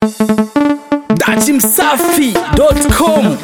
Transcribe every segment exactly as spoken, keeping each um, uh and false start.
dati msafi dot com.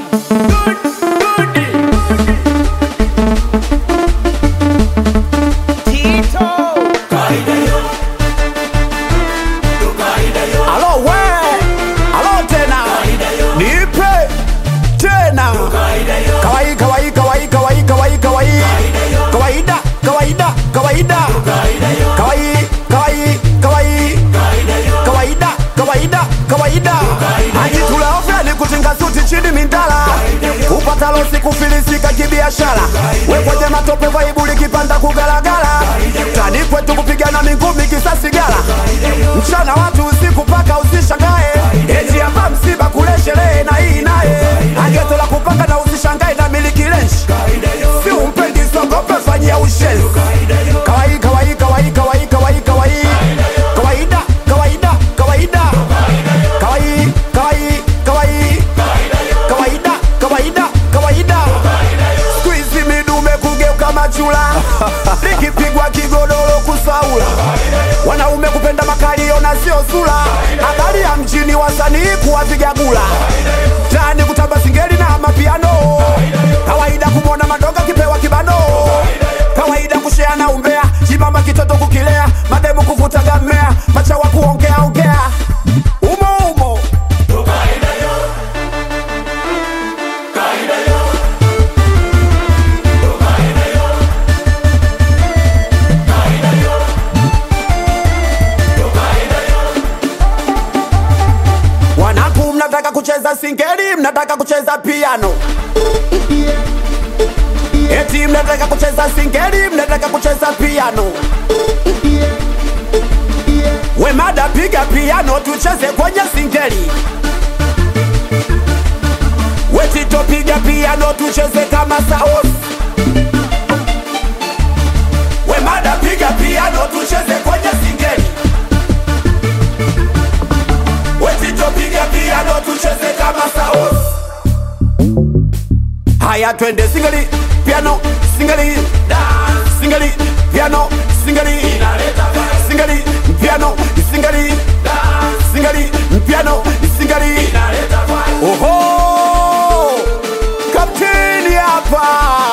Kawaii kawaii kawaii kawaii kawaii kawaii kawaida kawaida kawaida kawaii kawaii kawaii kawaida kawaida kawaida ajitula ofya ni kutinga suti chini mindala upata losi kufilisika kibiashara wekwaje matope vaibuli kipanda kugalagala tani kwetu kupigana mingumi kisasi gala mchana watu usiku paka usishangae eti hapa msiba kule sherehe na hii naye ageto la kupaka na usishangae na miliki lenshi si umpendi sogope fanyia ushenzi kawaii kawaii kawaii kawaii kawaii kawaii kawaida kawaida kawaida kawaii kawaii kawaii kawaida kawaida kawaida squeeze midume kugeuka machula likipigwa kigodoro kusaula wanaume kupenda makalio na sio sula habari ya mjini wasanii kuwapiga gula tani kutamba singeli na mapiano kawaida kumwona madoga kipewa kibano kawaida kushea na umbea jimama kitoto kukilea mademu kuvutaga mmea macha wa kuongea ongea umo umo wanaku mnataka kucheza singeli mnataka kucheza piano eti mnataka kucheza singeli mnataka kucheza piano we mada piga piano tucheze kwenye singeli we tito piga piano tucheze kama Saus we mada piga piano tucheze kwenye singeli we tito piga piano tucheze kama Saus haya twende singeli piano singeli dance singeli piano singeli singeli piano singeli dance singeli piano singeli oho kapteni hapa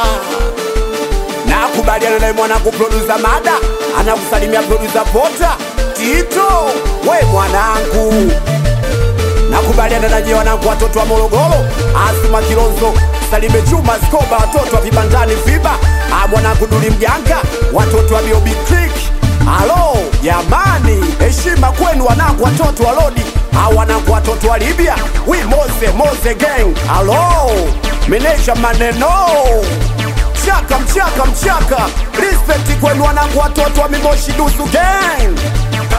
nakubaliana na mwanangu producer Mada anakusalimia producer Pota Tito we mwanangu nakubaliana na nyewe wanangu watoto wa Morogoro Asuma Kilonzo Salime Juma Skoba watoto wa vibandani viba mwanangu Duli Mjanga watoto wa Biobi Creek alo jamani heshima kwenu wanangu watoto wa Lodi au wanangu watoto wa Libya we Moze Moze gang alo meneja maneno mchaka mchaka mchaka respect kwenu wanangu watoto wa Mimoshi Dusu gang